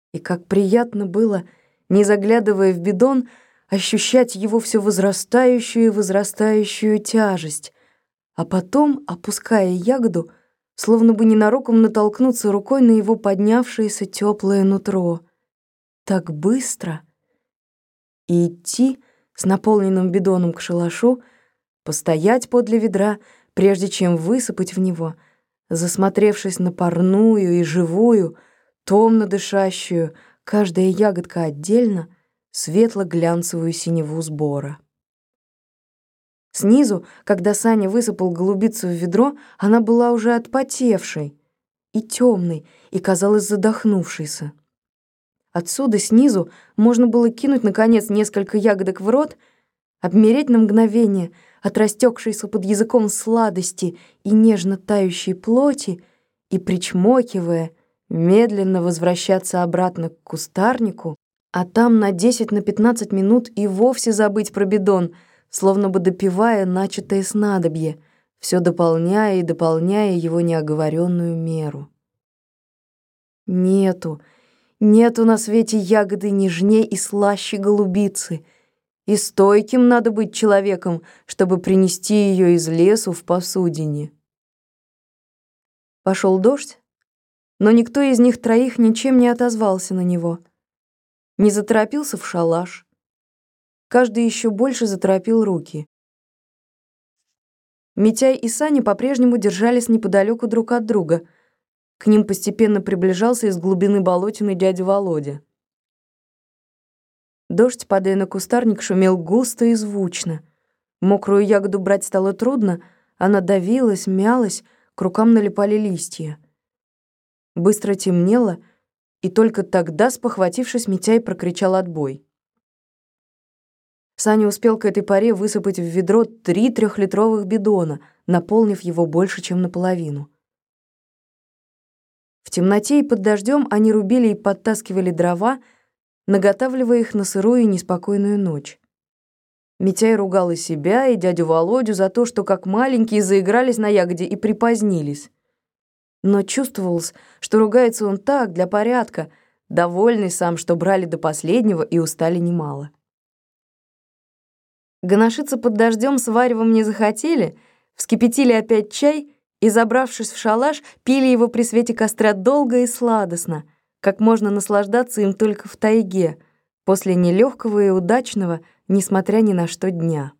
И как приятно было, не заглядывая в бидон, ощущать его все возрастающую и возрастающую тяжесть, а потом, опуская ягоду, словно бы ненароком натолкнуться рукой на его поднявшееся теплое нутро. Так быстро! И идти с наполненным бидоном к шалашу, постоять подле ведра, прежде чем высыпать в него, засмотревшись на парную и живую, томно дышащую, каждая ягодка отдельно, светло-глянцевую синеву сбора. Снизу, когда Саня высыпал голубицу в ведро, она была уже отпотевшей и темной, и казалась задохнувшейся. Отсюда, снизу, можно было кинуть, наконец, несколько ягодок в рот, обмереть на мгновение от растекшейся под языком сладости и нежно тающей плоти и, причмокивая, медленно возвращаться обратно к кустарнику, а там на 10-15 минут и вовсе забыть про бидон, словно бы допивая начатое снадобье, все дополняя и дополняя его неоговоренную меру. Нету на свете ягоды нежней и слаще голубицы, и стойким надо быть человеком, чтобы принести ее из лесу в посудине. Пошел дождь, но никто из них троих ничем не отозвался на него. Не заторопился в шалаш. Каждый еще больше заторопил руки. Митяй и Саня по-прежнему держались неподалеку друг от друга. К ним постепенно приближался из глубины болотины дядя Володя. Дождь, падая на кустарник, шумел густо и звучно. Мокрую ягоду брать стало трудно, она давилась, мялась, к рукам налипали листья. Быстро темнело, и только тогда, спохватившись, Митяй прокричал отбой. Саня успел к этой поре высыпать в ведро 3 трехлитровых бидона, наполнив его больше, чем наполовину. В темноте и под дождем они рубили и подтаскивали дрова, наготавливая их на сырую и неспокойную ночь. Митяй ругал и себя, и дядю Володю за то, что как маленькие заигрались на ягоде и припозднились. Но чувствовалось, что ругается он так, для порядка, довольный сам, что брали до последнего и устали немало. Гоношиться под дождем с варевом не захотели, вскипятили опять чай и, забравшись в шалаш, пили его при свете костра долго и сладостно, как можно наслаждаться им только в тайге, после нелегкого и удачного, несмотря ни на что, дня.